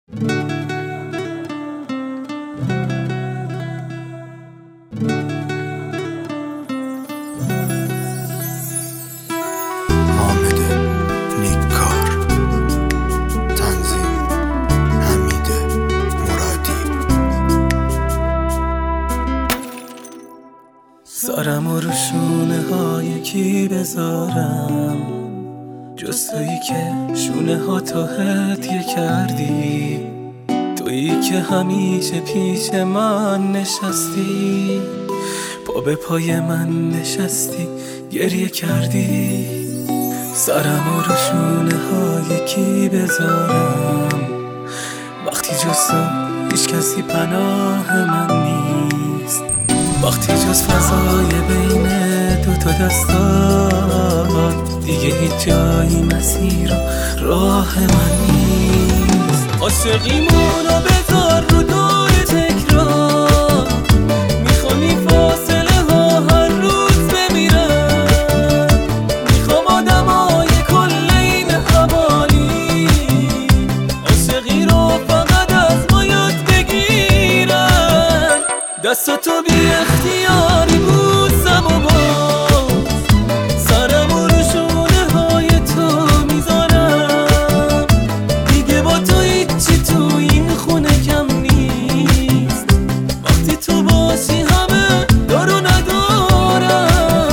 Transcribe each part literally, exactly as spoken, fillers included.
سرم و رو شونه های کی بذارم جز تویی که شونه ها تو هدیه کردی، تویی که همیشه پیش من نشستی، پا به پای من نشستی گریه کردی. سرم و رو شونه های کی بذارم وقتی جز تو هیچ کسی پناه من نیست، وقتی جز فضای بین دوتا دستات دیگه هیچ جایی مسیر و راه من نیست. عاشقیمونو بذار رو دور تکرار، میخوانی فاصله ها هر روز بمیرن، میخوام آدمای کل این حوالی عاشقی رو فقط از ما یاد بگیرن. دستاتو بی اختیاری بوسم و باز سرم و رو شونه های تو میذارم، دیگه با تو هیچی تو این خونه کم نیست، وقتی تو باشی همه دارو ندارم.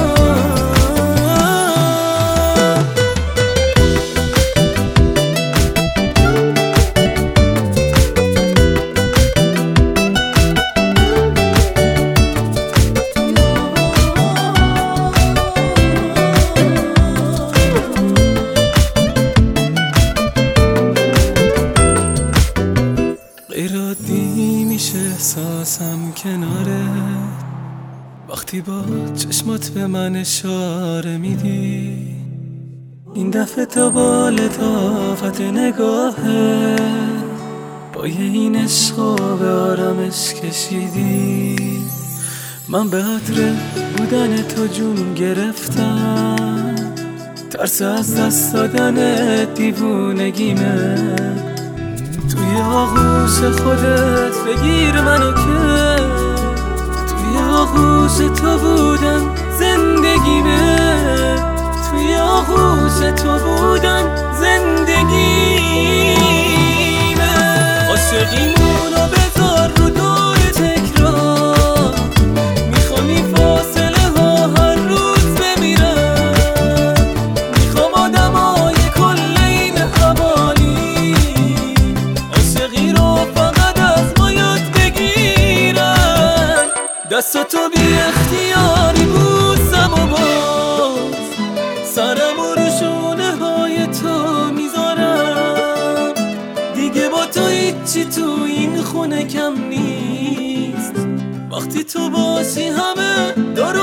غیرعادی میشه احساسم کنارت وقتی با چشمات به من اشاره میدی، این دفعه تا با لطافت نگاهه پای این عشقو به آرامش کشیدی. من به عطر بودن تو جون گرفتم، ترس از دست دادن دیوونگیمه، توی آغوش خودت بگیر منو که توی آغوش تو بودن زندگیمه، توی آغوش تو بودن زندگیمه. عاشقیمونو بذار رو دور تکرار، میخوانی فاصله ها هر روز بمیرن، میخوام آدمای کل این حوالی عاشقی رو فقط از ما یاد بگیرن. دستاتو بی اختیاری بوسم و باز سرم و رو شونه های تو میذارم، دیگه با تو هیچی تو این خونه کم نیست، وقتی تو باشی همه دارو